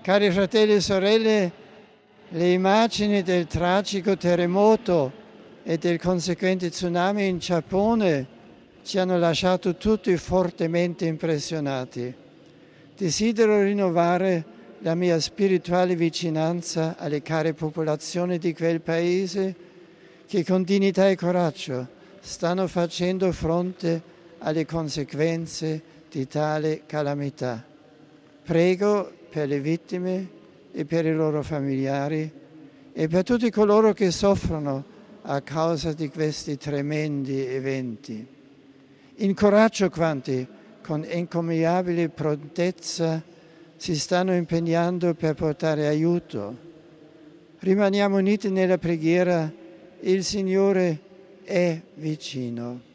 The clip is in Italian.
Cari fratelli e sorelle, le immagini del tragico terremoto e del conseguente tsunami in Giappone ci hanno lasciato tutti fortemente impressionati. Desidero rinnovare la mia spirituale vicinanza alle care popolazioni di quel paese che con dignità e coraggio stanno facendo fronte alle conseguenze di tale calamità. Prego per le vittime e per i loro familiari e per tutti coloro che soffrono a causa di questi tremendi eventi. Incoraggio quanti con encomiabile prontezza si stanno impegnando per portare aiuto. Rimaniamo uniti nella preghiera, il Signore è vicino.